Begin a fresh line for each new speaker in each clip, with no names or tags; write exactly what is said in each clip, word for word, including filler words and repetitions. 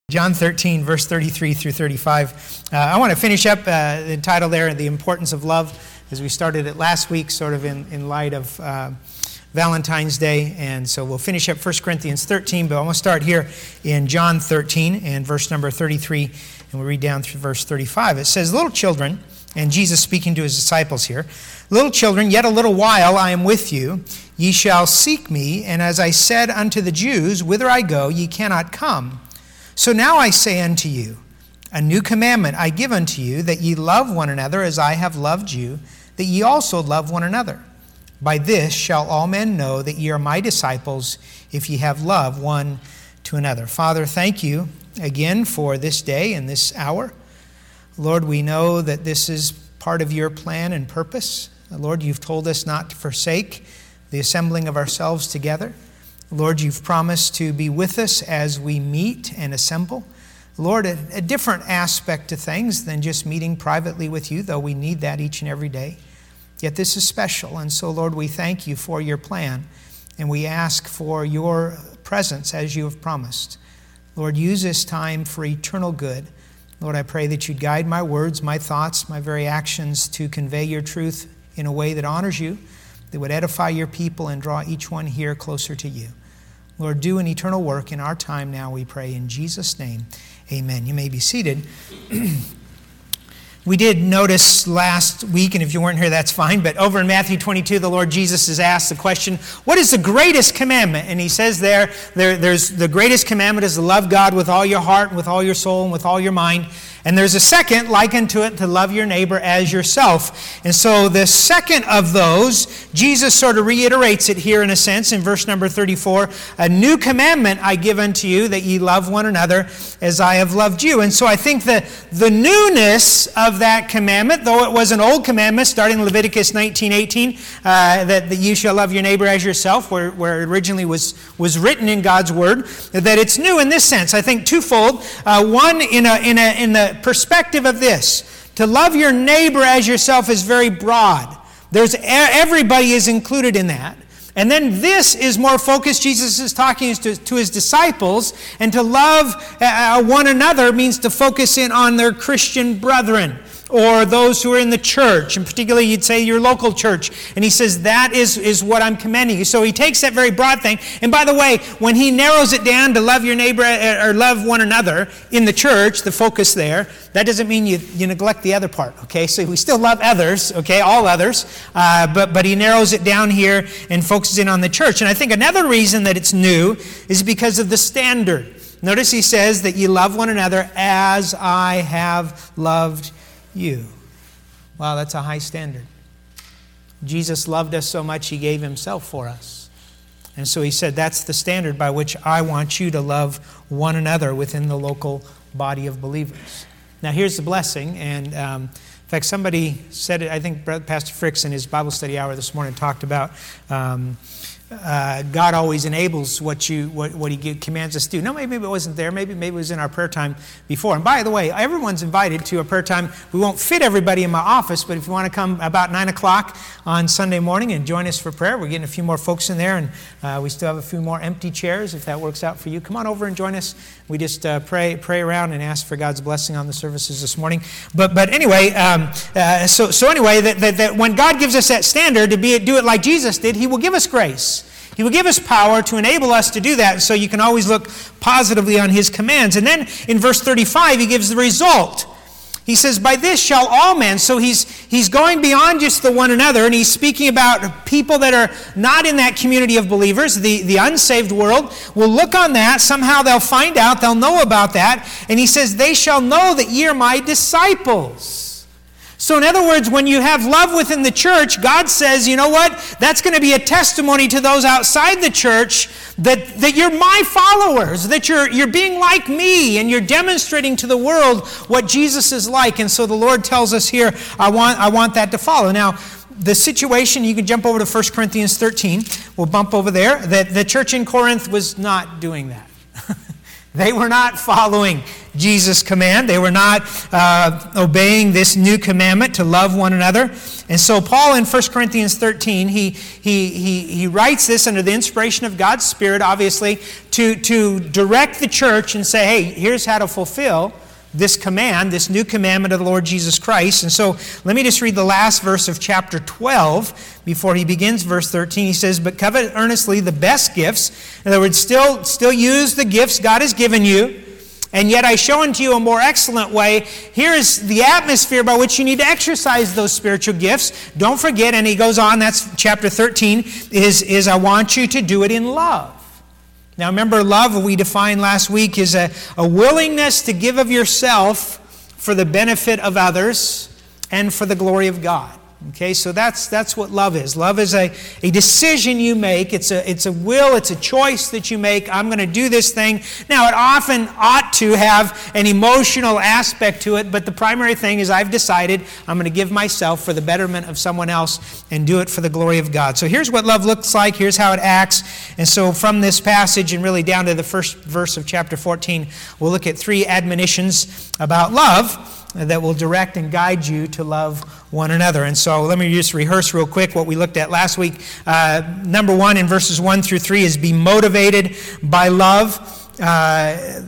John thirteen, verse thirty-three through thirty-five. Uh, I want to finish up uh, the title there, The Importance of Love, as we started it last week, sort of in, in light of uh, Valentine's Day. And so we'll finish up First Corinthians thirteen, but I want to start here in John thirteen and verse number thirty-three, and we'll read down through verse thirty-five. It says, "Little children," and Jesus speaking to his disciples here, "Little children, yet a little while I am with you. Ye shall seek me, and as I said unto the Jews, whither I go, ye cannot come. So now I say unto you, a new commandment I give unto you, that ye love one another as I have loved you, that ye also love one another. By this shall all men know that ye are my disciples, if ye have love one to another." Father, thank you again for this day and this hour. Lord, we know that this is part of your plan and purpose. Lord, you've told us not to forsake the assembling of ourselves together. Lord, you've promised to be with us as we meet and assemble. Lord, a, a different aspect to things than just meeting privately with you, though we need that each and every day. Yet this is special, and so, Lord, we thank you for your plan, and we ask for your presence as you have promised. Lord, use this time for eternal good. Lord, I pray that you'd guide my words, my thoughts, my very actions to convey your truth in a way that honors you, that would edify your people and draw each one here closer to you. Lord, do an eternal work in our time now, we pray in Jesus' name. Amen. You may be seated. We did notice last week, and if you weren't here, that's fine, but over in Matthew twenty-two, the Lord Jesus is asked the question, what is the greatest commandment? And he says there, there, there's the greatest commandment is to love God with all your heart, with all your soul, and with all your mind. And there's a second, like unto it, to love your neighbor as yourself. And so the second of those, Jesus sort of reiterates it here in a sense in verse number thirty-four. A new commandment I give unto you, that ye love one another as I have loved you. And so I think that the newness of that commandment, though it was an old commandment starting in Leviticus nineteen eighteen, uh, that, that you shall love your neighbor as yourself, where, where it originally was, was written in God's word, that it's new in this sense. I think twofold. Uh, one, in a, in a, in the perspective of this, to love your neighbor as yourself is very broad. There's everybody is included in that. And then this is more focused. Jesus is talking to, to his disciples, and to love uh, one another means to focus in on their Christian brethren, or those who are in the church, and particularly you'd say your local church. And he says that is, is what I'm commending you. So he takes that very broad thing. And by the way, when he narrows it down to love your neighbor or love one another in the church, the focus there, that doesn't mean you, you neglect the other part, okay? So we still love others, okay, all others, uh, but, but he narrows it down here and focuses in on the church. And I think another reason that it's new is because of the standard. Notice he says that you love one another as I have loved you. Wow, that's a high standard. Jesus loved us so much, he gave himself for us. And so he said, that's the standard by which I want you to love one another within the local body of believers. Now here's the blessing, and um, in fact, somebody said it, I think Pastor Fricks in his Bible study hour this morning talked about um, Uh, God always enables what you what, what he commands us to do. No, maybe it wasn't there. Maybe maybe it was in our prayer time before. And by the way, everyone's invited to a prayer time. We won't fit everybody in my office, but if you want to come about nine o'clock on Sunday morning and join us for prayer, we're getting a few more folks in there, and uh, we still have a few more empty chairs if that works out for you. Come on over and join us. We just uh, pray pray around and ask for God's blessing on the services this morning. But but anyway, um, uh, so so anyway, that, that that when God gives us that standard to be do it like Jesus did, he will give us grace. He will give us power to enable us to do that, so you can always look positively on his commands. And then in verse thirty-five, he gives the result. He says, by this shall all men. So he's he's going beyond just the one another, and he's speaking about people that are not in that community of believers. The, the unsaved world will look on that. Somehow they'll find out, they'll know about that. And he says, they shall know that ye are my disciples. So in other words, when you have love within the church, God says, you know what? That's going to be a testimony to those outside the church that, that you're my followers, that you're, you're being like me, and you're demonstrating to the world what Jesus is like. And so the Lord tells us here, I want, I want that to follow. Now, the situation, you can jump over to First Corinthians thirteen. We'll bump over there. That the church in Corinth was not doing that. They were not following Jesus' command. They were not uh, obeying this new commandment to love one another. And so Paul in First Corinthians thirteen, he, he, he, he writes this under the inspiration of God's Spirit, obviously, to, to direct the church and say, hey, here's how to fulfill this command, this new commandment of the Lord Jesus Christ. And so let me just read the last verse of chapter twelve before he begins verse thirteen. He says, but covet earnestly the best gifts. In other words, still, still use the gifts God has given you. And yet I show unto you a more excellent way. Here is the atmosphere by which you need to exercise those spiritual gifts. Don't forget, and he goes on, that's chapter thirteen, is, is I want you to do it in love. Now remember, love, we defined last week, is a, a willingness to give of yourself for the benefit of others and for the glory of God. Okay, so that's that's what love is. Love is a, a decision you make. It's a it's a will, it's a choice that you make. I'm going to do this thing. Now, it often ought to have an emotional aspect to it, but the primary thing is I've decided I'm going to give myself for the betterment of someone else and do it for the glory of God. So here's what love looks like. Here's how it acts. And so from this passage and really down to the first verse of chapter fourteen, we'll look at three admonitions about love that will direct and guide you to love one another. And so let me just rehearse real quick what we looked at last week. Uh, number one in verses one through three is be motivated by love. Uh,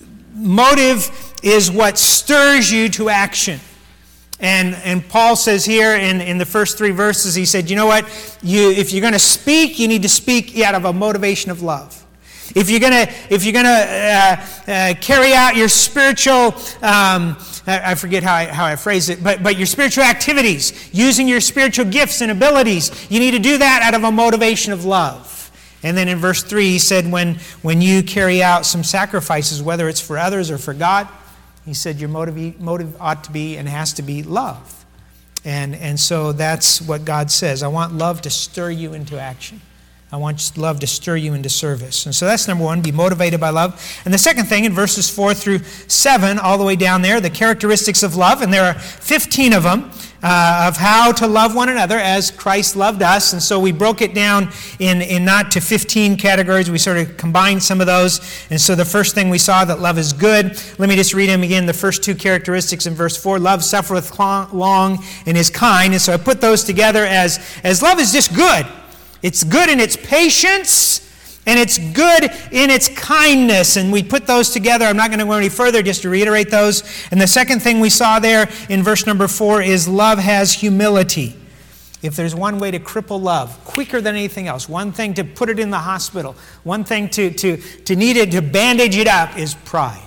motive is what stirs you to action. And and Paul says here in, in the first three verses, he said, you know what? You if you're going to speak, you need to speak out of a motivation of love. If you're gonna, if you're gonna uh, uh, carry out your spiritual, um, I forget how I, how I phrase it, but but your spiritual activities, using your spiritual gifts and abilities, you need to do that out of a motivation of love. And then in verse three, he said, when when you carry out some sacrifices, whether it's for others or for God, he said your motive motive ought to be and has to be love. And and so that's what God says. I want love to stir you into action. I want love to stir you into service. And so that's number one, be motivated by love. And the second thing in verses four through seven, all the way down there, the characteristics of love, and there are fifteen of them, uh, of how to love one another as Christ loved us. And so we broke it down in, in not to fifteen categories. We sort of combined some of those. And so the first thing we saw, that love is good. Let me just read them again, the first two characteristics in verse four. Love suffereth long and is kind. And so I put those together as, as love is just good. It's good in its patience, and it's good in its kindness. And we put those together. I'm not going to go any further, just to reiterate those. And the second thing we saw there in verse number four is love has humility. If there's one way to cripple love, quicker than anything else, one thing to put it in the hospital, one thing to, to, to need it, to bandage it up, is pride.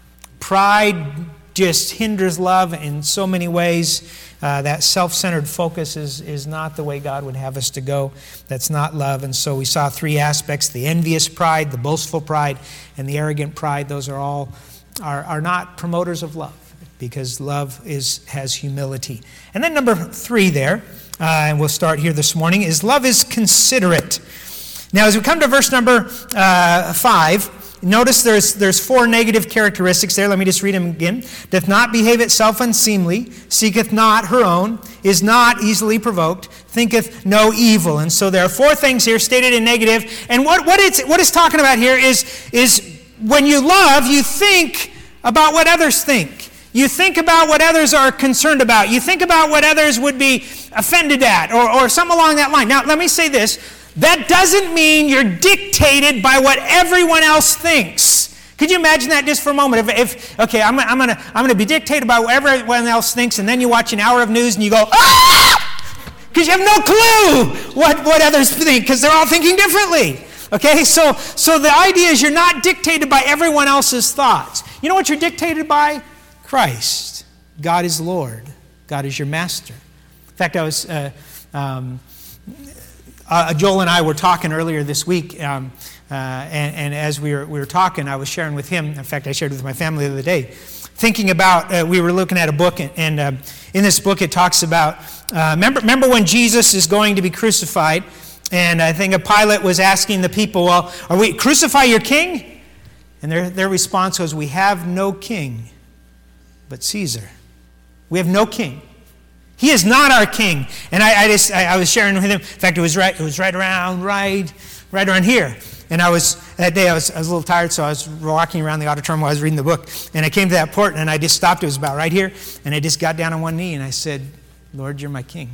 Pride just hinders love in so many ways. Uh, that self-centered focus is, is not the way God would have us to go. That's not love. And so we saw three aspects: the envious pride, the boastful pride, and the arrogant pride. Those are all are, are not promoters of love, because love is has humility. And then number three there, uh, and we'll start here this morning, is love is considerate. Now as we come to verse number uh, five, notice there's there's four negative characteristics there. Let me just read them again. Doth not behave itself unseemly, seeketh not her own, is not easily provoked, thinketh no evil. And so there are four things here stated in negative. And what, what it's what it's talking about here is, is when you love, you think about what others think. You think about what others are concerned about. You think about what others would be offended at, or, or something along that line. Now, let me say this. That doesn't mean you're dictated by what everyone else thinks. Could you imagine that just for a moment? If, if okay, I'm, I'm going to I'm gonna be dictated by what everyone else thinks, and then you watch an hour of news and you go, ah! Because you have no clue what, what others think, because they're all thinking differently. Okay, so, so the idea is you're not dictated by everyone else's thoughts. You know what you're dictated by? Christ. God is Lord. God is your master. In fact, I was... Uh, um, Uh, Joel and I were talking earlier this week, um, uh, and, and as we were, we were talking, I was sharing with him. In fact, I shared with my family the other day, thinking about, uh, we were looking at a book, and, and uh, in this book it talks about, uh, remember, remember when Jesus is going to be crucified, and I think a Pilate was asking the people, well, are we crucify your king? And their, their response was, we have no king but Caesar. We have no king. He is not our king. And I, I just I, I was sharing with him. In fact, it was right. It was right around, right, right around here. and I was, that day I was, I was a little tired, so I was walking around the auditorium while I was reading the book, and I came to that part, and I just stopped. It was about right here, and I just got down on one knee, and I said, Lord, you're my king.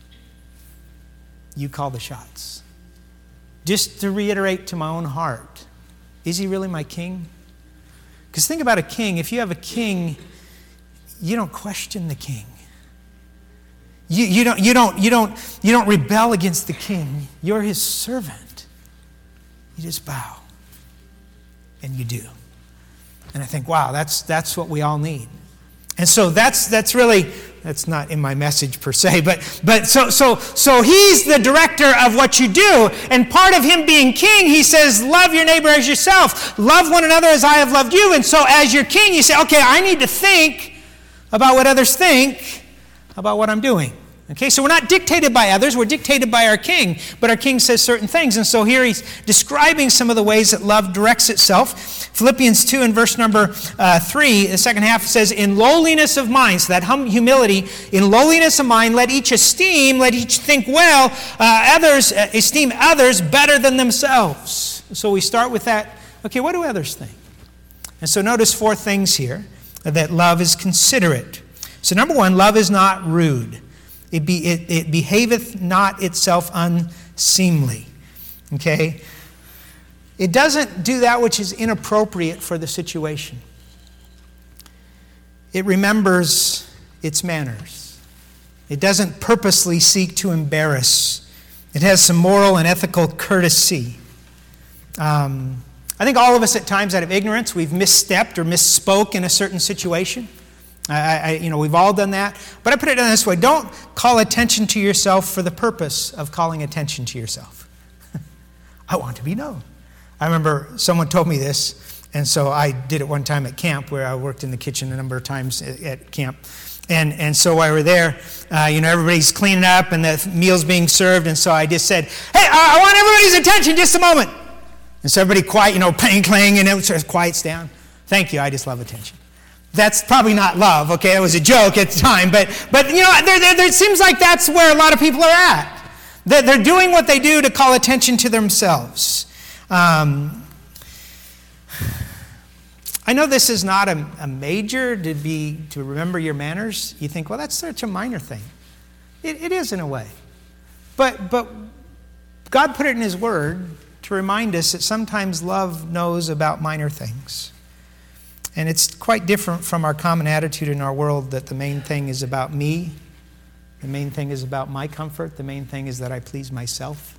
You call the shots. Just to reiterate to my own heart, is he really my king? Because think about a king. If you have a king, you don't question the king. You, you, don't, you, don't, you, don't, you don't rebel against the king. You're his servant. You just bow. And you do. And I think, wow, that's, that's what we all need. And so that's, that's really, that's not in my message per se, but, but so, so, so he's the director of what you do. And part of him being king, he says, love your neighbor as yourself. Love one another as I have loved you. And so as your king, you say, okay, I need to think about what others think about what I'm doing. Okay, so we're not dictated by others, we're dictated by our king, but our king says certain things. And so here he's describing some of the ways that love directs itself. Philippians two and verse number uh, three, the second half says, in lowliness of mind, so that hum- humility, in lowliness of mind, let each esteem, let each think well, uh, others, uh, esteem others better than themselves. So we start with that, okay, what do others think? And so notice four things here, that love is considerate. So number one, love is not rude. It, be, it, it behaveth not itself unseemly. Okay? It doesn't do that which is inappropriate for the situation. It remembers its manners. It doesn't purposely seek to embarrass. It has some moral and ethical courtesy. Um, I think all of us at times out of ignorance, we've misstepped or misspoke in a certain situation. I, I, you know, we've all done that. But I put it in this way. Don't call attention to yourself for the purpose of calling attention to yourself. I want to be known. I remember someone told me this, and so I did it one time at camp where I worked in the kitchen a number of times at, at camp. And and so while we were there, uh, you know, everybody's cleaning up and the meal's being served, and so I just said, hey, I, I want everybody's attention just a moment. And so everybody quiet, you know, clang, clang, and it sort of quiets down. Thank you, I just love attention. That's probably not love, okay? It was a joke at the time. But, but you know, there, there, there, it seems like that's where a lot of people are at. They're, they're doing what they do to call attention to themselves. Um, I know this is not a, a major to be to remember your manners. You think, well, that's such a minor thing. It, it is in a way. But, but God put it in his word to remind us that sometimes love knows about minor things. And it's quite different from our common attitude in our world that the main thing is about me. The main thing is about my comfort. The main thing is that I please myself.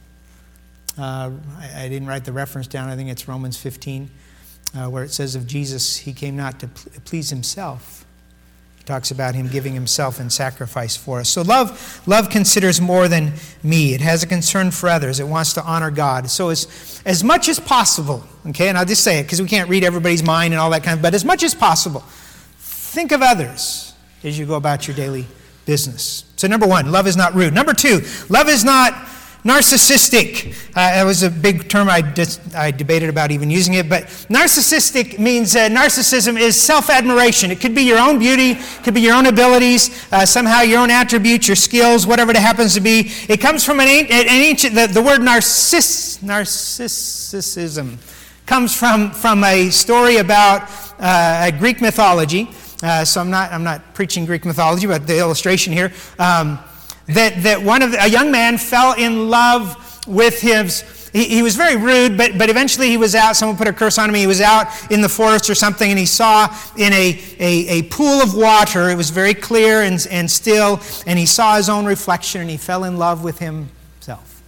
Uh, I, I didn't write the reference down. I think it's Romans fifteen, uh, where it says of Jesus, he came not to please himself. He talks about him giving himself in sacrifice for us. So love, love considers more than me. It has a concern for others. It wants to honor God. So as, as much as possible, okay, and I'll just say it because we can't read everybody's mind and all that kind of, but as much as possible, think of others as you go about your daily business. So number one, love is not rude. Number two, love is not narcissistic. Uh, that was a big term I, dis- I debated about even using it, but narcissistic means uh, narcissism is self-admiration. It could be your own beauty, it could be your own abilities, uh, somehow your own attributes, your skills, whatever it happens to be. It comes from an, an ancient, the, the word narciss, narcissism comes from, from a story about uh, a Greek mythology. Uh, so I'm not, I'm not preaching Greek mythology, but the illustration here, um, that, that one of the, a young man fell in love with his, he, he was very rude, but, but eventually he was out, someone put a curse on him, he was out in the forest or something, and he saw in a, a, a pool of water, it was very clear and, and still, and he saw his own reflection, and he fell in love with himself.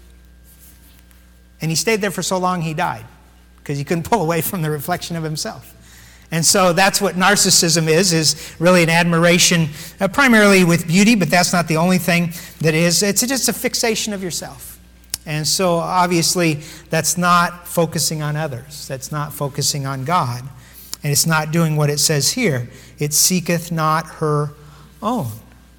And he stayed there for so long he died, because he couldn't pull away from the reflection of himself. And so that's what narcissism is, is really an admiration, uh, primarily with beauty, but that's not the only thing that is. It's just a fixation of yourself. And so obviously that's not focusing on others. That's not focusing on God. And it's not doing what it says here. It seeketh not her own.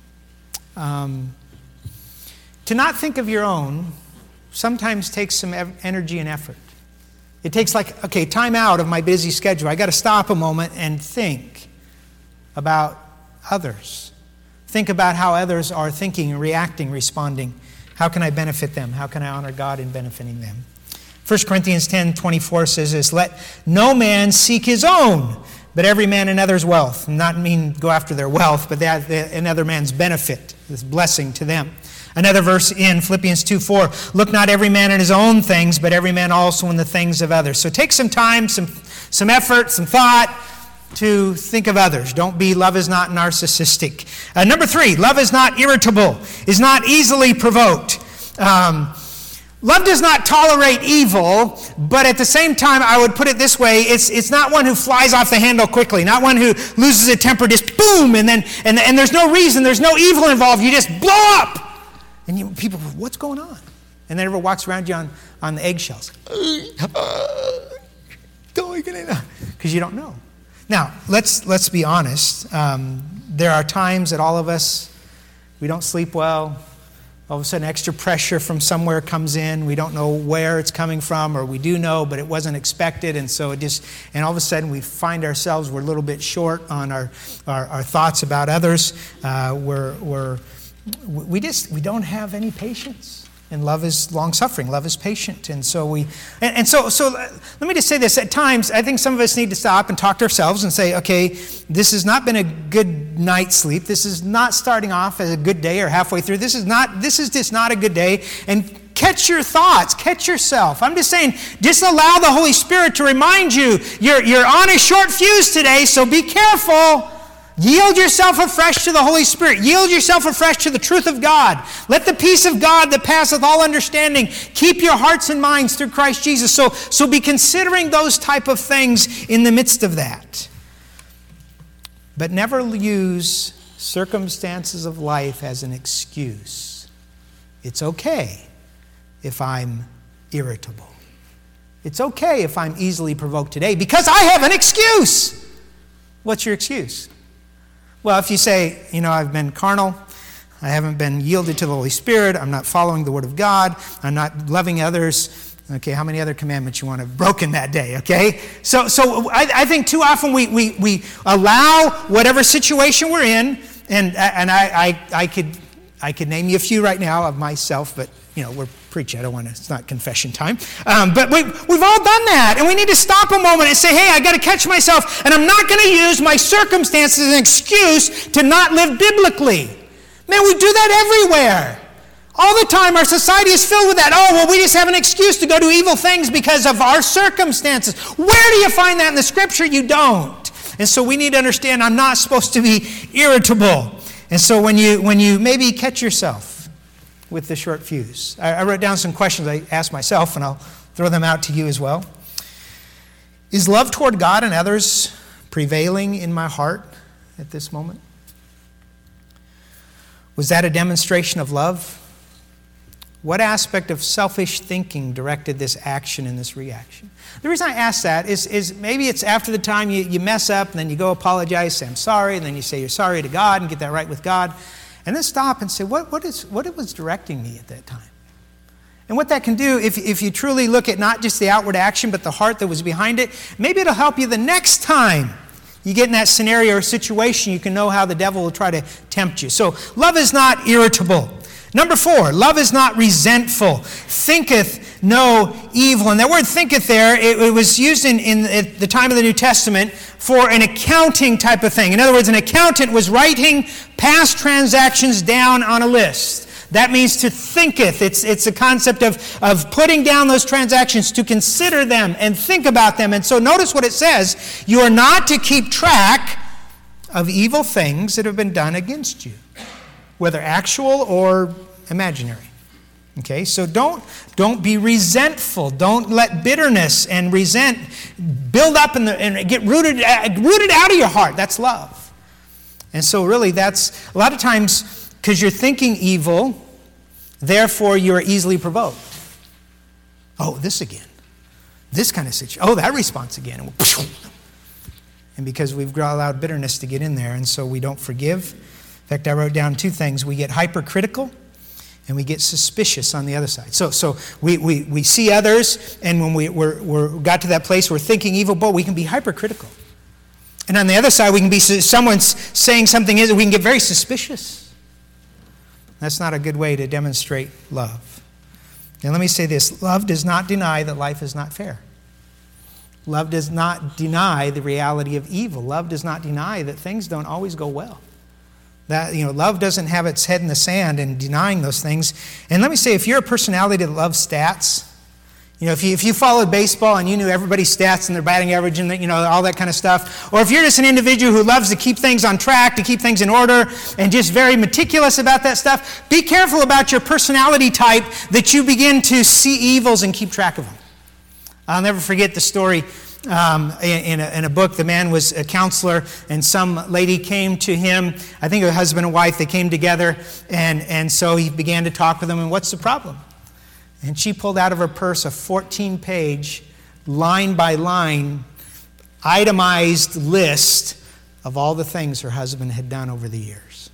Um, to not think of your own sometimes takes some ev- energy and effort. It takes like, okay, time out of my busy schedule. I got to stop a moment and think about others. Think about how others are thinking, reacting, responding. How can I benefit them? How can I honor God in benefiting them? First Corinthians ten twenty-four says this, let no man seek his own, but every man another's wealth. Not mean go after their wealth, but that another man's benefit, this blessing to them. Another verse in Philippians two four, look not every man in his own things, but every man also in the things of others. So take some time, some, some effort, some thought to think of others. Don't be, love is not narcissistic. Uh, number three, love is not irritable, is not easily provoked. Um, love does not tolerate evil, but at the same time, I would put it this way, it's it's not one who flies off the handle quickly, not one who loses a temper, just boom, and then and, and there's no reason, there's no evil involved, you just blow up. And you, people go, what's going on? And then everyone walks around you on, on the eggshells. Because you don't know. Now, let's let's be honest. Um, there are times that all of us, we don't sleep well. All of a sudden, extra pressure from somewhere comes in. We don't know where it's coming from, or we do know, but it wasn't expected. And so it just, and all of a sudden we find ourselves, we're a little bit short on our, our, our thoughts about others. Uh, we're, we're, we just, we don't have any patience. And love is long-suffering. Love is patient. And so we, and, and so, so let me just say this. At times, I think some of us need to stop and talk to ourselves and say, okay, this has not been a good night's sleep. This is not starting off as a good day or halfway through. This is not, this is just not a good day. And catch your thoughts. Catch yourself. I'm just saying, just allow the Holy Spirit to remind you, you're, you're on a short fuse today, so be careful. Yield yourself afresh to the Holy Spirit. Yield yourself afresh to the truth of God. Let the peace of God that passeth all understanding keep your hearts and minds through Christ Jesus. So, so be considering those type of things in the midst of that. But never use circumstances of life as an excuse. It's okay if I'm irritable. It's okay if I'm easily provoked today because I have an excuse. What's your excuse? Well, if you say, you know, I've been carnal, I haven't been yielded to the Holy Spirit, I'm not following the Word of God, I'm not loving others, okay, how many other commandments you want to have broken that day, okay? So so I, I think too often we, we, we allow whatever situation we're in, and and I, I, I could I could name you a few right now of myself, but, you know, we're preaching. I don't want to, it's not confession time. Um, but we, we've all done that. And we need to stop a moment and say, hey, I got to catch myself. And I'm not going to use my circumstances as an excuse to not live biblically. Man, we do that everywhere. All the time, our society is filled with that. Oh, well, we just have an excuse to go do evil things because of our circumstances. Where do you find that in the Scripture? You don't. And so we need to understand I'm not supposed to be irritable. And so when you when you maybe catch yourself with the short fuse, I, I wrote down some questions I asked myself, and I'll throw them out to you as well. Is love toward God and others prevailing in my heart at this moment? Was that a demonstration of love? What aspect of selfish thinking directed this action and this reaction? The reason I ask that is, is maybe it's after the time you, you mess up, and then you go apologize, say, I'm sorry, and then you say you're sorry to God and get that right with God. And then stop and say, what, what, is, what was directing me at that time? And what that can do, if, if you truly look at not just the outward action, but the heart that was behind it, maybe it'll help you the next time you get in that scenario or situation, you can know how the devil will try to tempt you. So love is not irritable. Number four, love is not resentful, thinketh no evil. And that word thinketh there, it, it was used in, in at the time of the New Testament for an accounting type of thing. In other words, an accountant was writing past transactions down on a list. That means to thinketh. It's, it's a concept of, of putting down those transactions, to consider them and think about them. And so notice what it says. You are not to keep track of evil things that have been done against you, whether actual or imaginary. Okay, so don't, don't be resentful. Don't let bitterness and resent build up in the, and get rooted, rooted out of your heart. That's love. And so really that's, a lot of times, because you're thinking evil, therefore you're easily provoked. Oh, this again. This kind of situation. Oh, that response again. And, we'll, and because we've allowed bitterness to get in there, and so we don't forgive. In fact, I wrote down two things. We get hypercritical, and we get suspicious on the other side. So so we we, we see others, and when we we're, we're got to that place we're thinking evil, but we can be hypercritical. And on the other side, we can be, someone's saying something, is we can get very suspicious. That's not a good way to demonstrate love. Now let me say this. Love does not deny that life is not fair. Love does not deny the reality of evil. Love does not deny that things don't always go well. That, you know, love doesn't have its head in the sand in denying those things. And let me say, if you're a personality that loves stats, you know, if you, if you followed baseball and you knew everybody's stats and their batting average and, you know, all that kind of stuff, or if you're just an individual who loves to keep things on track, to keep things in order, and just very meticulous about that stuff, be careful about your personality type that you begin to see evils and keep track of them. I'll never forget the story um, in, a, in a book. The man was a counselor, and some lady came to him. I think a husband and wife, they came together, and, and so he began to talk with them, and what's the problem? And she pulled out of her purse a fourteen-page, line-by-line, itemized list of all the things her husband had done over the years.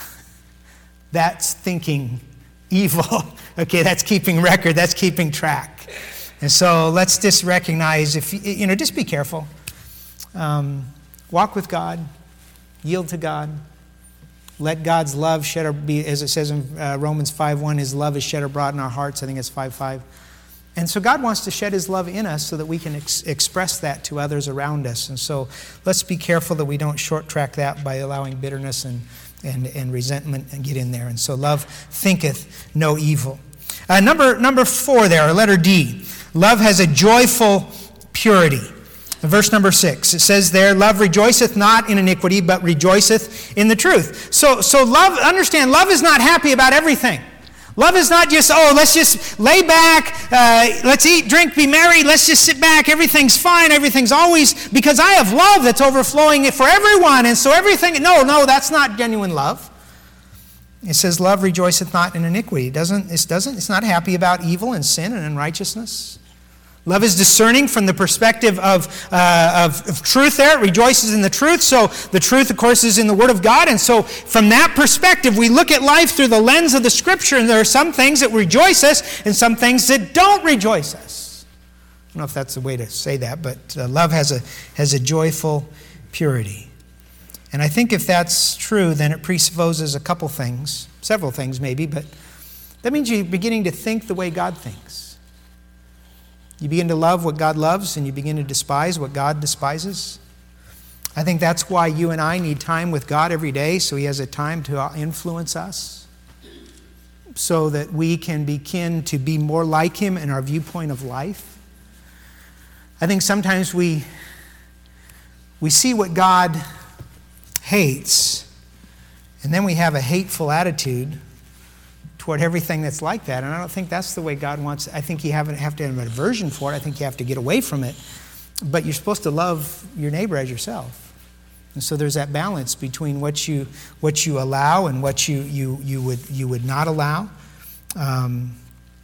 That's thinking evil. Okay, that's keeping record. That's keeping track. And so let's just recognize, if you know, just be careful. Um, walk with God. Yield to God. Let God's love shed, or be, as it says in uh, Romans five one, His love is shed abroad in our hearts. I think it's five five. And so God wants to shed His love in us so that we can ex- express that to others around us. And so let's be careful that we don't short track that by allowing bitterness and, and, and resentment and get in there. And so love thinketh no evil. Uh, number, number four there, letter D. Love has a joyful purity. Verse number six, it says there, love rejoiceth not in iniquity, but rejoiceth in the truth. So, so love, understand, love is not happy about everything. Love is not just, oh, let's just lay back, uh, let's eat, drink, be merry, let's just sit back, everything's fine, everything's always, because I have love that's overflowing for everyone, and so everything, no, no, that's not genuine love. It says, love rejoiceth not in iniquity. It doesn't, it doesn't, it's not happy about evil and sin and unrighteousness. Love is discerning from the perspective of, uh, of, of truth there. It rejoices in the truth. So the truth, of course, is in the Word of God. And so from that perspective, we look at life through the lens of the Scripture. And there are some things that rejoice us and some things that don't rejoice us. I don't know if that's the way to say that, but uh, love has a, has a joyful purity. And I think if that's true, then it presupposes a couple things, several things maybe, but that means you're beginning to think the way God thinks. You begin to love what God loves, and you begin to despise what God despises. I think that's why you and I need time with God every day, so He has a time to influence us, so that we can begin to be more like Him in our viewpoint of life. I think sometimes we, we see what God hates, and then we have a hateful attitude toward everything that's like that. And I don't think that's the way God wants. I think you have, have to have an aversion for it. I think you have to get away from it. But you're supposed to love your neighbor as yourself. And so there's that balance between what you what you allow and what you you you would you would not allow. Um,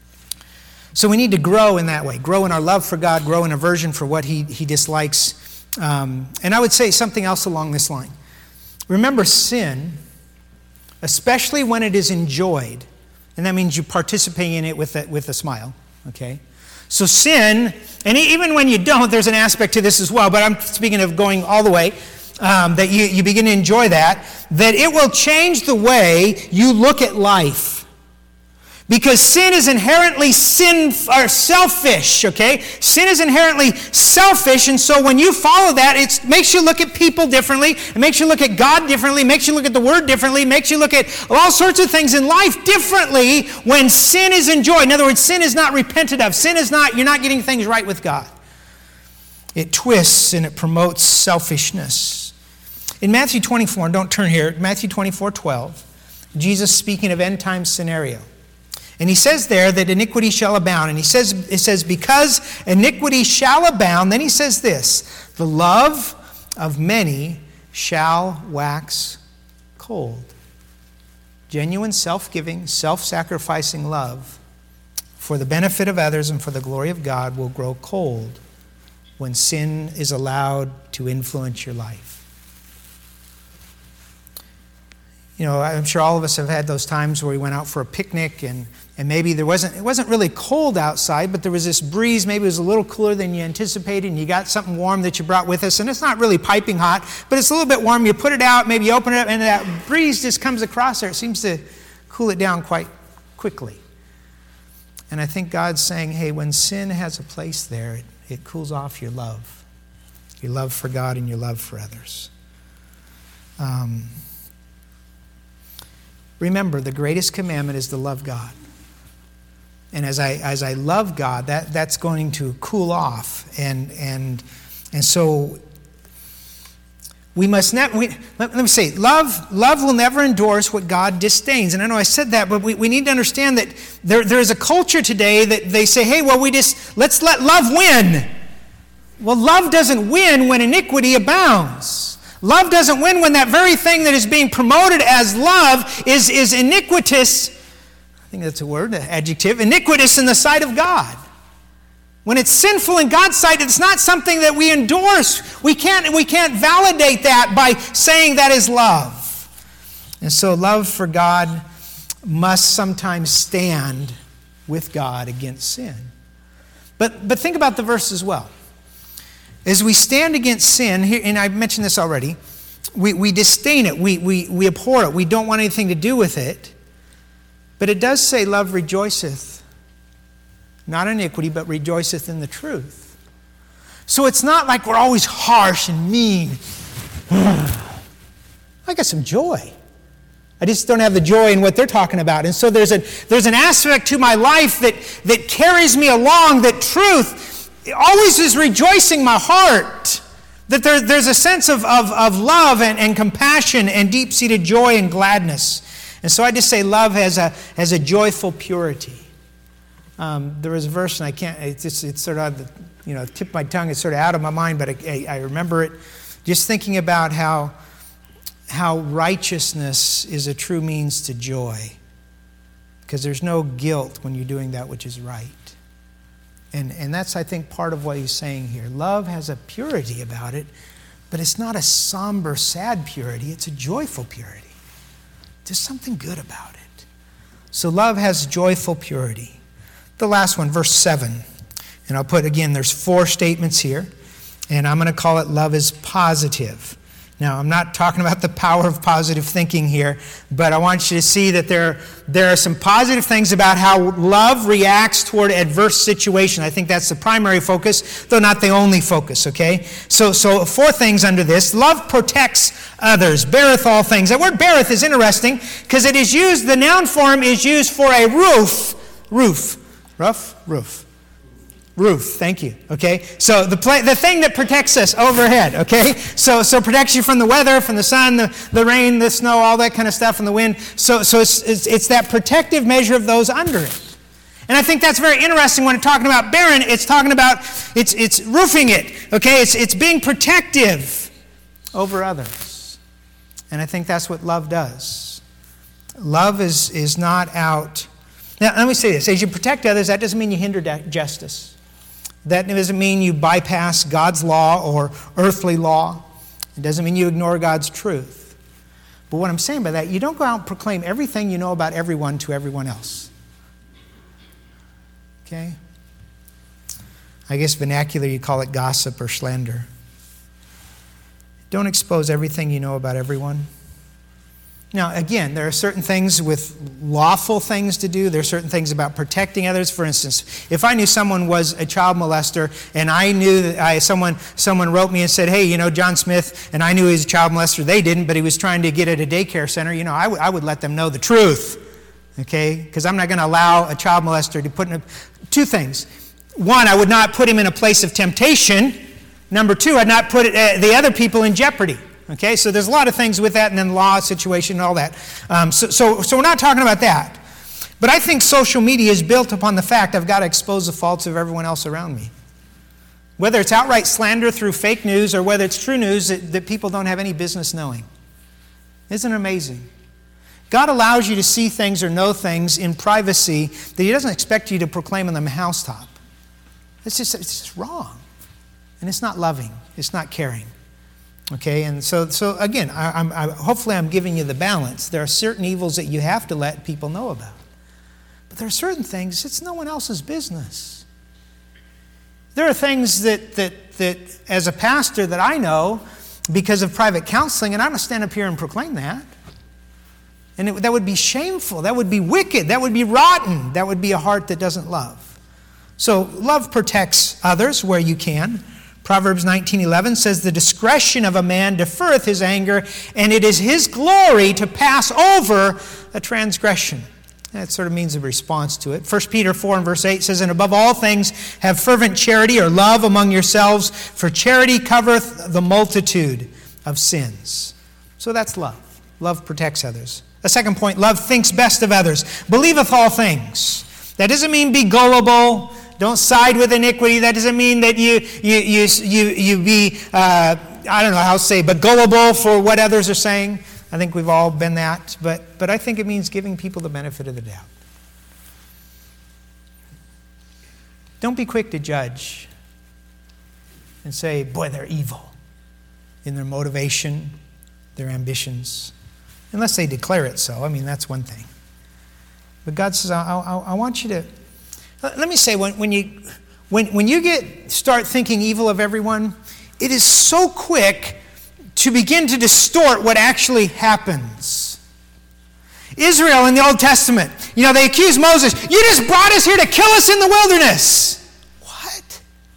so we need to grow in that way. Grow in our love for God. Grow in aversion for what He He dislikes. Um, and I would say something else along this line. Remember, sin, especially when it is enjoyed, and that means you participate in it with a, with a smile, okay? So sin, and even when you don't, there's an aspect to this as well, but I'm speaking of going all the way, um, that you, you begin to enjoy that, that it will change the way you look at life. Because sin is inherently sin or selfish, okay? Sin is inherently selfish, and so when you follow that, it makes you look at people differently, it makes you look at God differently, it makes you look at the Word differently, it makes you look at all sorts of things in life differently when sin is enjoyed. In other words, sin is not repented of. Sin is not, you're not getting things right with God. It twists and it promotes selfishness. In Matthew twenty-four, and don't turn here, Matthew twenty-four twelve, Jesus speaking of end time scenario. And He says there that iniquity shall abound. And He says, it says, because iniquity shall abound, then He says this, the love of many shall wax cold. Genuine self-giving, self-sacrificing love for the benefit of others and for the glory of God will grow cold when sin is allowed to influence your life. You know, I'm sure all of us have had those times where we went out for a picnic and, and maybe there wasn't, it wasn't really cold outside, but there was this breeze, maybe it was a little cooler than you anticipated, and you got something warm that you brought with us, and it's not really piping hot, but it's a little bit warm. You put it out, maybe you open it up, and that breeze just comes across there. It seems to cool it down quite quickly. And I think God's saying, hey, when sin has a place there, it, it cools off your love. Your love for God and your love for others. Um, remember, the greatest commandment is to love God. And as I as I love God, that, that's going to cool off. And and and so we must never, we, let, let me say, love, love will never endorse what God disdains. And I know I said that, but we, we need to understand that there, there is a culture today that they say, hey, well, we just, let's let love win. Well, love doesn't win when iniquity abounds. Love doesn't win when that very thing that is being promoted as love is, is iniquitous. I think that's a word, an adjective, iniquitous in the sight of God. When it's sinful in God's sight, it's not something that we endorse. We can't, we can't validate that by saying that is love. And so love for God must sometimes stand with God against sin. But, but think about the verse as well. As we stand against sin, here, and I've mentioned this already, we, we disdain it, we, we, we abhor it, we don't want anything to do with it. But it does say, love rejoiceth, not in iniquity, but rejoiceth in the truth. So it's not like we're always harsh and mean. I got some joy. I just don't have the joy in what they're talking about. And so there's, a, there's an aspect to my life that, that carries me along, that truth always is rejoicing my heart. That there, there's a sense of, of, of love and, and compassion and deep-seated joy and gladness. And so I just say love has a has a joyful purity. Um, there was a verse, and I can't, it's, just, it's sort of, you know, tip of my tongue, it's sort of out of my mind, but I, I remember it just thinking about how, how righteousness is a true means to joy. Because there's no guilt when you're doing that which is right. And, and that's, I think, part of what he's saying here. Love has a purity about it, but it's not a somber, sad purity, it's a joyful purity. There's something good about it. So love has joyful purity. The last one, verse seven. And I'll put, again, there's four statements here. And I'm going to call it love is positive. Now, I'm not talking about the power of positive thinking here, but I want you to see that there, there are some positive things about how love reacts toward adverse situations. I think that's the primary focus, though not the only focus, okay? So, so four things under this. Love protects others, beareth all things. That word beareth is interesting because it is used, the noun form is used for a roof. Roof. Roof? Roof. Roof, thank you, okay? So the pla- the thing that protects us overhead, okay? So so protects you from the weather, from the sun, the, the rain, the snow, all that kind of stuff, and the wind. So so it's, it's, it's that protective measure of those under it. And I think that's very interesting when it's talking about barren, it's talking about, it's it's roofing it, okay? It's it's being protective over others. And I think that's what love does. Love is, is not out. Now, let me say this. As you protect others, that doesn't mean you hinder justice. That doesn't mean you bypass God's law or earthly law. It doesn't mean you ignore God's truth. But what I'm saying by that, you don't go out and proclaim everything you know about everyone to everyone else. Okay? I guess vernacular you call it gossip or slander. Don't expose everything you know about everyone. Now, again, there are certain things with lawful things to do. There are certain things about protecting others. For instance, if I knew someone was a child molester and I knew that I, someone someone wrote me and said, hey, you know, John Smith, and I knew he was a child molester. They didn't, but he was trying to get at a daycare center. You know, I, w- I would let them know the truth, okay? Because I'm not going to allow a child molester to put in a, two things. One, I would not put him in a place of temptation. Number two, I'd not put uh, the other people in jeopardy. Okay, so there's a lot of things with that, and then law situation and all that. Um, so, so, so we're not talking about that. But I think social media is built upon the fact I've got to expose the faults of everyone else around me. Whether it's outright slander through fake news or whether it's true news that, that people don't have any business knowing. Isn't it amazing? God allows you to see things or know things in privacy that He doesn't expect you to proclaim on the housetop. It's just, it's just wrong. And it's not loving. It's not caring. Okay, and so so again, I, I'm, I, hopefully I'm giving you the balance. There are certain evils that you have to let people know about. But there are certain things, it's no one else's business. There are things that, that, that as a pastor that I know because of private counseling, and I'm going to stand up here and proclaim that. And it, that would be shameful. That would be wicked. That would be rotten. That would be a heart that doesn't love. So love protects others where you can. Proverbs nineteen eleven says, the discretion of a man deferreth his anger, and it is his glory to pass over a transgression. That sort of means a response to it. First Peter four and verse eight says, and above all things have fervent charity or love among yourselves, for charity covereth the multitude of sins. So that's love. Love protects others. A second point, love thinks best of others. Believeth all things. That doesn't mean be gullible. Don't side with iniquity. That doesn't mean that you you you you, you be, uh, I don't know how to say, but gullible for what others are saying. I think we've all been that. But, but I think it means giving people the benefit of the doubt. Don't be quick to judge and say, boy, they're evil in their motivation, their ambitions. Unless they declare it so. I mean, that's one thing. But God says, I, I, I want you to... Let me say, when, when, you, when, when you get start thinking evil of everyone, it is so quick to begin to distort what actually happens. Israel in the Old Testament, you know, they accuse Moses, you just brought us here to kill us in the wilderness. What?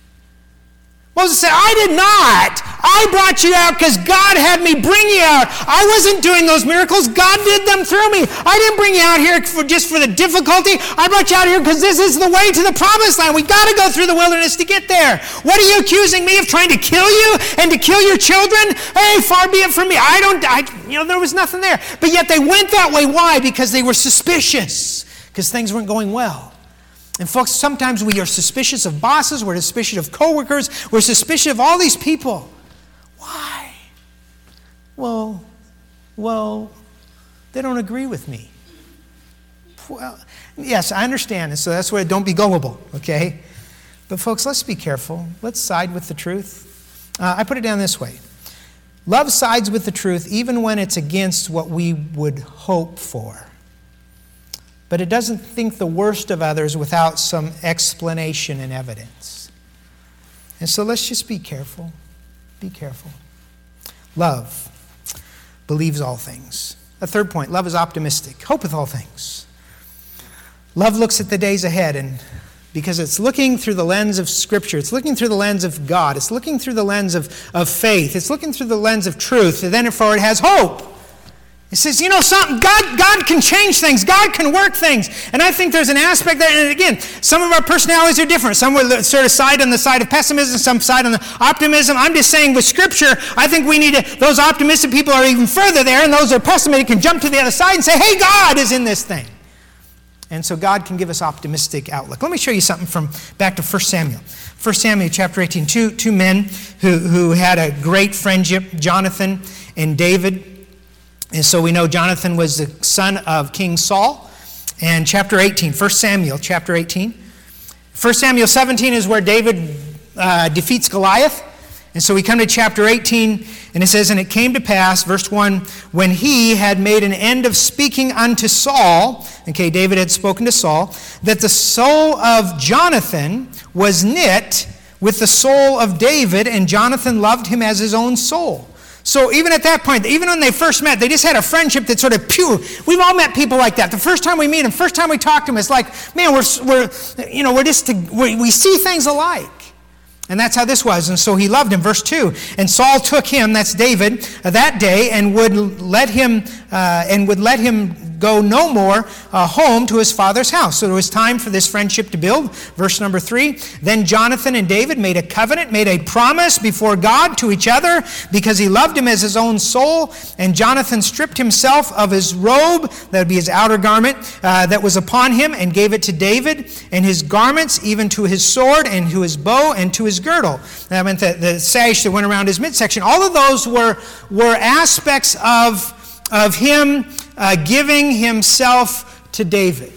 Moses said, I did not. I brought you out because God had me bring you out. I wasn't doing those miracles. God did them through me. I didn't bring you out here for just for the difficulty. I brought you out here because this is the way to the promised land. We got to go through the wilderness to get there. What are you accusing me of, trying to kill you and to kill your children? Hey, far be it from me. I don't, I, you know, there was nothing there. But yet they went that way. Why? Because they were suspicious. Because things weren't going well. And folks, sometimes we are suspicious of bosses. We're suspicious of coworkers. We're suspicious of all these people. Why? Well, well, they don't agree with me. Well, yes, I understand. And so that's why don't be gullible, okay? But folks, let's be careful. Let's side with the truth. Uh, I put it down this way. Love sides with the truth even when it's against what we would hope for. But it doesn't think the worst of others without some explanation and evidence. And so let's just be careful. Be careful. Love believes all things. A third point, love is optimistic. Hopeth all things. Love looks at the days ahead, and because it's looking through the lens of Scripture, it's looking through the lens of God, it's looking through the lens of, of faith, it's looking through the lens of truth, and then for it has hope. It says, you know something, God, God can change things. God can work things. And I think there's an aspect there, and again, some of our personalities are different. Some will sort of side on the side of pessimism, some side on the optimism. I'm just saying with Scripture, I think we need to, those optimistic people are even further there, and those that are pessimistic can jump to the other side and say, hey, God is in this thing. And so God can give us optimistic outlook. Let me show you something from back to First Samuel. First Samuel chapter eighteen, two, two men who, who had a great friendship, Jonathan and David. And so we know Jonathan was the son of King Saul. And chapter eighteen, First Samuel chapter eighteen. First Samuel seventeen is where David uh, defeats Goliath. And so we come to chapter eighteen, and it says, and it came to pass, verse one, when he had made an end of speaking unto Saul, okay, David had spoken to Saul, that the soul of Jonathan was knit with the soul of David, and Jonathan loved him as his own soul. So even at that point, even when they first met, they just had a friendship that sort of pure. We've all met people like that. The first time we meet them, first time we talk to them, it's like, man, we're, we're you know, we're just, we we see things alike. And that's how this was. And so he loved him. Verse two, and Saul took him, that's David, uh, that day, and would let him, uh, and would let him go no more uh, home to his father's house. So it was time for this friendship to build. Verse number three, then Jonathan and David made a covenant, made a promise before God to each other, because he loved him as his own soul. And Jonathan stripped himself of his robe, that would be his outer garment, uh, that was upon him, and gave it to David, and his garments, even to his sword, and to his bow, and to his girdle. That meant the, the sash that went around his midsection. All of those were, were aspects of of him uh, giving himself to David.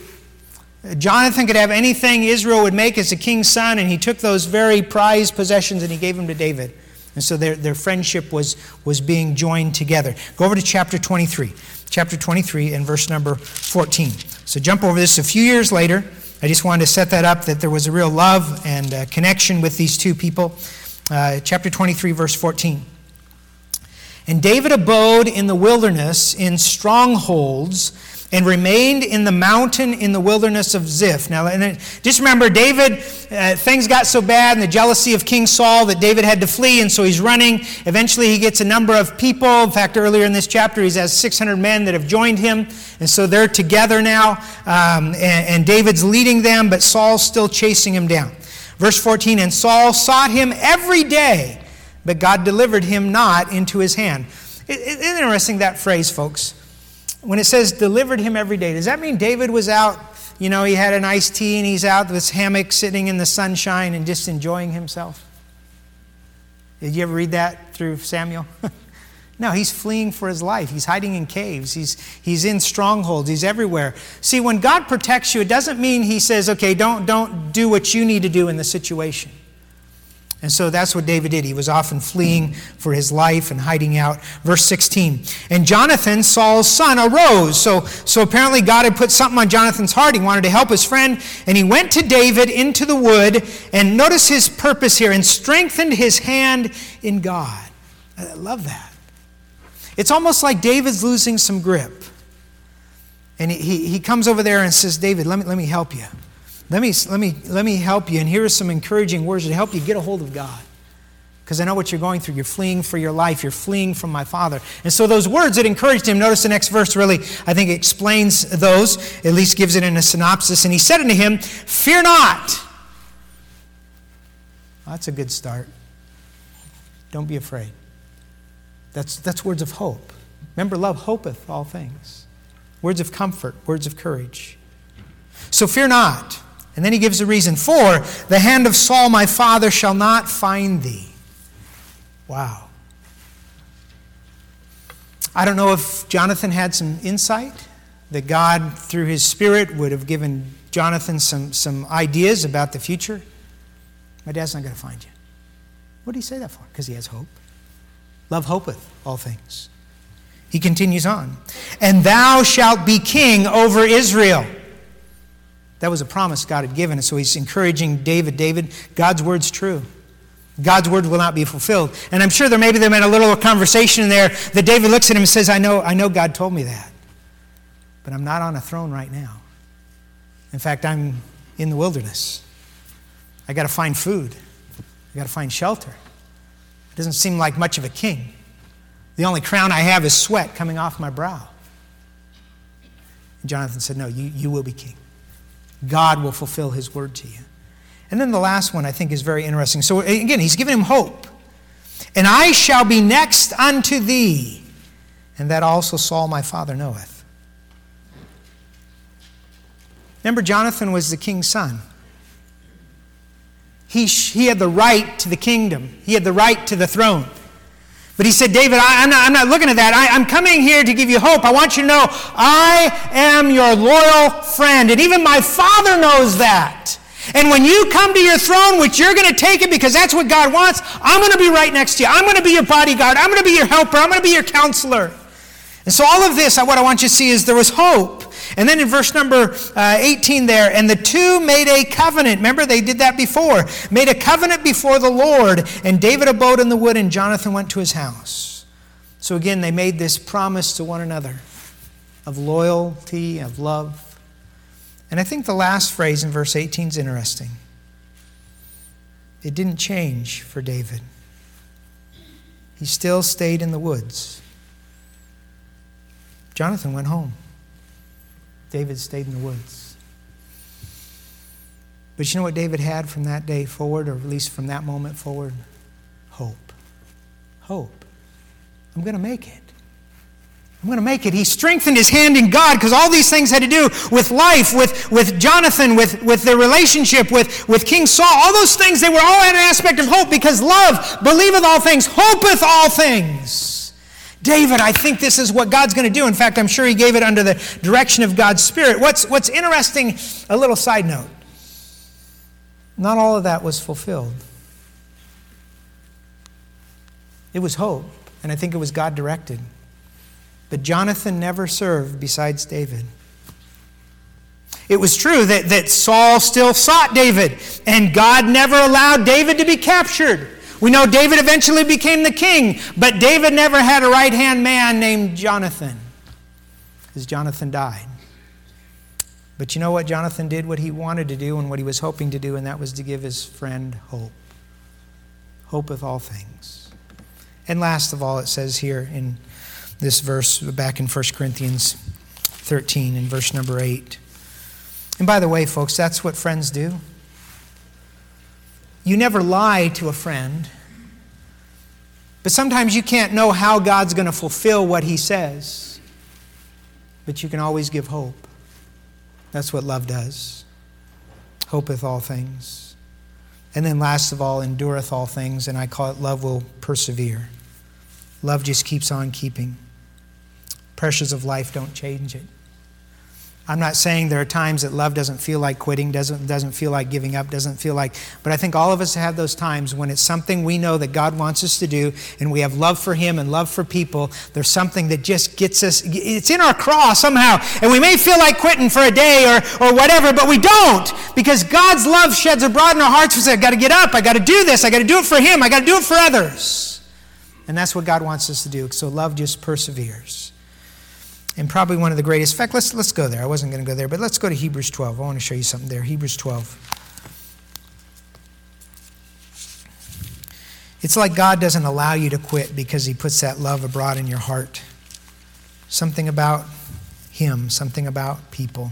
Jonathan could have anything Israel would make as a king's son, and he took those very prized possessions and he gave them to David. And so their, their friendship was, was being joined together. Go over to chapter twenty-three. Chapter twenty-three and verse number fourteen. So jump over this a few years later. I just wanted to set that up, that there was a real love and uh, connection with these two people. Uh, chapter twenty-three, verse fourteen. And David abode in the wilderness in strongholds and remained in the mountain in the wilderness of Ziph. Now, and then, just remember, David, uh, things got so bad in the jealousy of King Saul that David had to flee, and so he's running. Eventually, he gets a number of people. In fact, earlier in this chapter, he has six hundred men that have joined him, and so they're together now, um, and, and David's leading them, but Saul's still chasing him down. Verse fourteen, and Saul sought him every day, but God delivered him not into his hand. It, it, it's interesting, that phrase, folks. When it says delivered him every day, does that mean David was out, you know, he had an iced tea and he's out with his hammock sitting in the sunshine and just enjoying himself? Did you ever read that through Samuel? No, he's fleeing for his life. He's hiding in caves. He's, he's in strongholds. He's everywhere. See, when God protects you, it doesn't mean he says, okay, don't, don't do what you need to do in the situation. And so that's what David did. He was often fleeing for his life and hiding out. Verse sixteen, and Jonathan, Saul's son, arose. So, so apparently God had put something on Jonathan's heart. He wanted to help his friend. And he went to David into the wood. And notice his purpose here. And strengthened his hand in God. I love that. It's almost like David's losing some grip. And he, he, he comes over there and says, David, let me, let me help you. Let me, let me, let me help you, and here are some encouraging words to help you get a hold of God. Because I know what you're going through. You're fleeing for your life. You're fleeing from my Father. And so those words that encouraged him, notice the next verse really, I think, explains those, at least gives it in a synopsis. And he said unto him, fear not. Well, that's a good start. Don't be afraid. That's, that's words of hope. Remember, love hopeth all things. Words of comfort, words of courage. So fear not. And then he gives a reason. For the hand of Saul my father shall not find thee. Wow. I don't know if Jonathan had some insight, that God, through his Spirit, would have given Jonathan some, some ideas about the future. My dad's not going to find you. What did he say that for? Because he has hope. Love hopeth all things. He continues on. And thou shalt be king over Israel. That was a promise God had given. And so he's encouraging David, David, God's word's true. God's word will not be fulfilled. And I'm sure there maybe there been a little conversation in there that David looks at him and says, I know, I know God told me that. But I'm not on a throne right now. In fact, I'm in the wilderness. I got to find food. I got to find shelter. It doesn't seem like much of a king. The only crown I have is sweat coming off my brow. And Jonathan said, no, you, you will be king. God will fulfill his word to you. And then the last one I think is very interesting. So again, he's giving him hope. And I shall be next unto thee, and that also Saul my father knoweth. Remember, Jonathan was the king's son. He, he had the right to the kingdom. He had the right to the throne. But he said, David, I, I'm, not, I'm not looking at that. I, I'm coming here to give you hope. I want you to know I am your loyal friend. And even my father knows that. And when you come to your throne, which you're going to take it because that's what God wants, I'm going to be right next to you. I'm going to be your bodyguard. I'm going to be your helper. I'm going to be your counselor. And so all of this, what I want you to see is there was hope. And then in verse number uh, eighteen there, and the two made a covenant. Remember, they did that before. Made a covenant before the Lord. And David abode in the wood, and Jonathan went to his house. So again, they made this promise to one another of loyalty, of love. And I think the last phrase in verse eighteen is interesting. It didn't change for David. He still stayed in the woods. Jonathan went home. David stayed in the woods. But you know what David had from that day forward, or at least from that moment forward? Hope. Hope. I'm going to make it. I'm going to make it. He strengthened his hand in God because all these things had to do with life, with, with Jonathan, with, with their relationship with, with King Saul. All those things, they were all an aspect of hope because love believeth all things, hopeth all things. David, I think this is what God's going to do. In fact, I'm sure he gave it under the direction of God's Spirit. What's, what's interesting, a little side note, not all of that was fulfilled. It was hope, and I think it was God-directed. But Jonathan never served besides David. It was true that, that Saul still sought David, and God never allowed David to be captured. We know David eventually became the king, but David never had a right-hand man named Jonathan, because Jonathan died. But you know what? Jonathan did what he wanted to do and what he was hoping to do, and that was to give his friend hope. Hope with all things. And last of all, it says here in this verse, back in First Corinthians thirteen, in verse number eight. And by the way, folks, that's what friends do. You never lie to a friend, but sometimes you can't know how God's going to fulfill what he says. But you can always give hope. That's what love does. Hopeth all things. And then last of all, endureth all things, and I call it love will persevere. Love just keeps on keeping. Pressures of life don't change it. I'm not saying there are times that love doesn't feel like quitting, doesn't, doesn't feel like giving up, doesn't feel like... But I think all of us have those times when it's something we know that God wants us to do, and we have love for him and love for people. There's something that just gets us... It's in our craw somehow, and we may feel like quitting for a day or, or whatever, but we don't, because God's love sheds abroad in our hearts. We say, I've got to get up, I've got to do this, I've got to do it for him, I've got to do it for others. And that's what God wants us to do. So love just perseveres. And probably one of the greatest... In fact, let's, let's go there. I wasn't going to go there, but let's go to Hebrews twelve. I want to show you something there. Hebrews twelve. It's like God doesn't allow you to quit because he puts that love abroad in your heart. Something about him, something about people.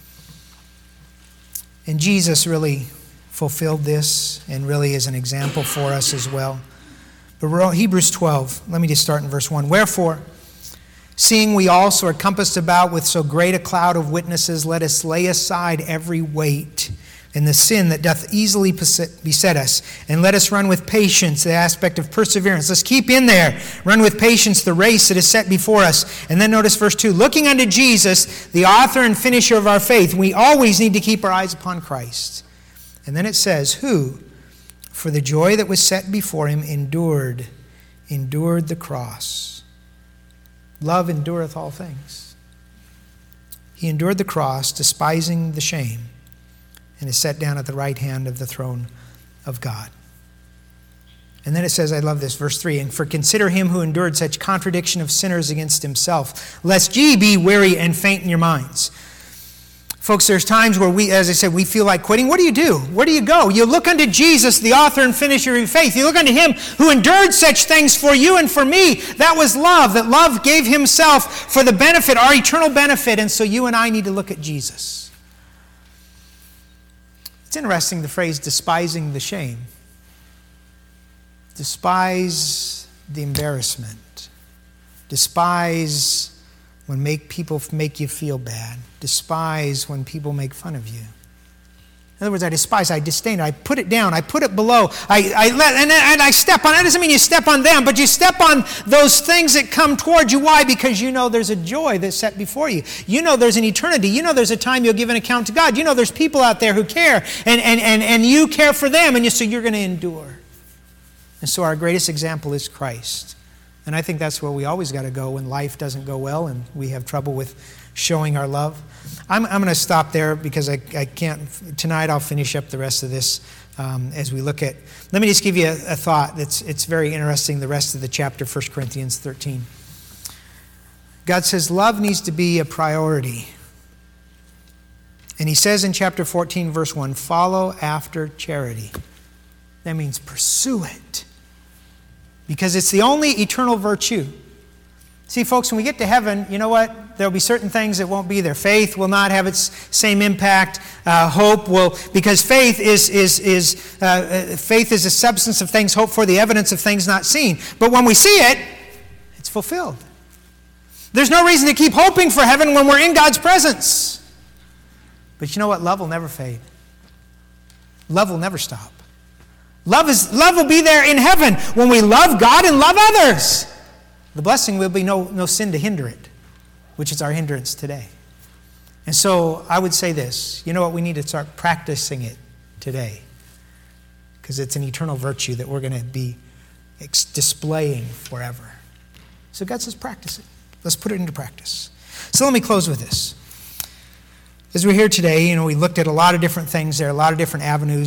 And Jesus really fulfilled this and really is an example for us as well. But we're all, Hebrews twelve, let me just start in verse one. Wherefore, seeing we also are compassed about with so great a cloud of witnesses, let us lay aside every weight and the sin that doth easily beset us, and let us run with patience the aspect of perseverance. Let's keep in there. Run with patience the race that is set before us. And then notice verse two. Looking unto Jesus, the author and finisher of our faith. We always need to keep our eyes upon Christ. And then it says, who, for the joy that was set before him, endured, endured the cross. Love endureth all things. He endured the cross, despising the shame, and is set down at the right hand of the throne of God. And then it says, I love this, verse three, and for consider him who endured such contradiction of sinners against himself, lest ye be weary and faint in your minds. Folks, there's times where we, as I said, we feel like quitting. What do you do? Where do you go? You look unto Jesus, the author and finisher of your faith. You look unto him who endured such things for you and for me. That was love. That love gave himself for the benefit, our eternal benefit. And so you and I need to look at Jesus. It's interesting, the phrase despising the shame. Despise the embarrassment. Despise when make people make you feel bad. Despise when people make fun of you. In other words, I despise, I disdain, I put it down, I put it below, I, I let, and, and I step on it. That doesn't mean you step on them, but you step on those things that come toward you. Why? Because you know there's a joy that's set before you. You know there's an eternity. You know there's a time you'll give an account to God. You know there's people out there who care, and, and, and, and you care for them, and you, so you're going to endure. And so our greatest example is Christ. And I think that's where we always got to go when life doesn't go well and we have trouble with showing our love. I'm, I'm going to stop there because I, I can't. Tonight I'll finish up the rest of this um, as we look at. Let me just give you a, a thought that's it's very interesting, the rest of the chapter, First Corinthians thirteen. God says love needs to be a priority. And he says in chapter fourteen, verse one, follow after charity. That means pursue it. Because it's the only eternal virtue. See, folks, when we get to heaven, you know what? There will be certain things that won't be there. Faith will not have its same impact. Uh, hope will, because faith is is is uh, faith is the substance of things hoped for, the evidence of things not seen. But when we see it, it's fulfilled. There's no reason to keep hoping for heaven when we're in God's presence. But you know what? Love will never fade. Love will never stop. Love is love will be there in heaven when we love God and love others. The blessing will be no, no sin to hinder it, which is our hindrance today. And so I would say this, you know what, we need to start practicing it today because it's an eternal virtue that we're going to be ex- displaying forever. So God says practice it. Let's put it into practice. So let me close with this. As we're here today, you know, we looked at a lot of different things there, a lot of different avenues.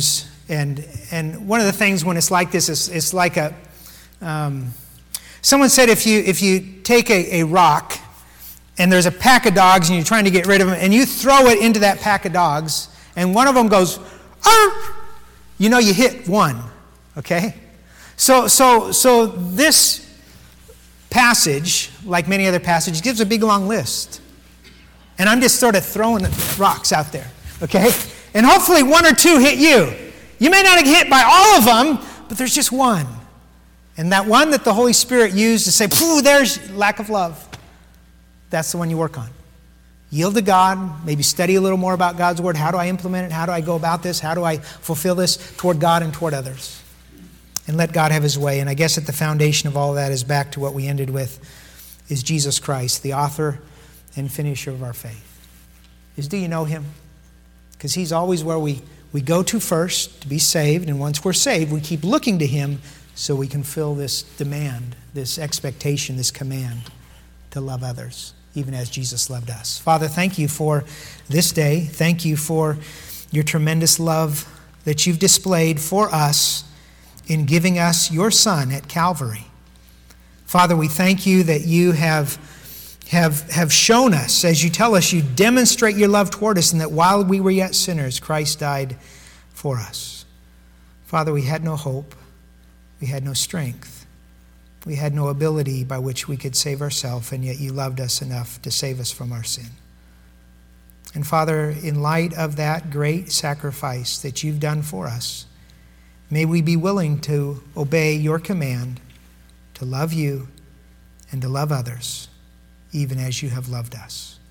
And and one of the things when it's like this is it's like a, um, someone said if you if you take a, a rock and there's a pack of dogs and you're trying to get rid of them and you throw it into that pack of dogs and one of them goes, arr! You know you hit one, okay? So so so this passage, like many other passages, gives a big long list. And I'm just sort of throwing rocks out there, okay? And hopefully one or two hit you. You may not get hit by all of them, but there's just one. And that one that the Holy Spirit used to say, pooh, there's lack of love. That's the one you work on. Yield to God, maybe study a little more about God's Word. How do I implement it? How do I go about this? How do I fulfill this toward God and toward others? And let God have His way. And I guess at the foundation of all that is back to what we ended with, is Jesus Christ, the author and finisher of our faith. Is do you know Him? Because He's always where we, we go to first to be saved. And once we're saved, we keep looking to Him so we can fill this demand, this expectation, this command to love others, even as Jesus loved us. Father, thank you for this day. Thank you for your tremendous love that you've displayed for us in giving us your Son at Calvary. Father, we thank you that you have, have, have shown us, as you tell us, you demonstrate your love toward us, and that while we were yet sinners, Christ died for us. Father, we had no hope. We had no strength. We had no ability by which we could save ourselves, and yet you loved us enough to save us from our sin. And Father, in light of that great sacrifice that you've done for us, may we be willing to obey your command to love you and to love others, even as you have loved us.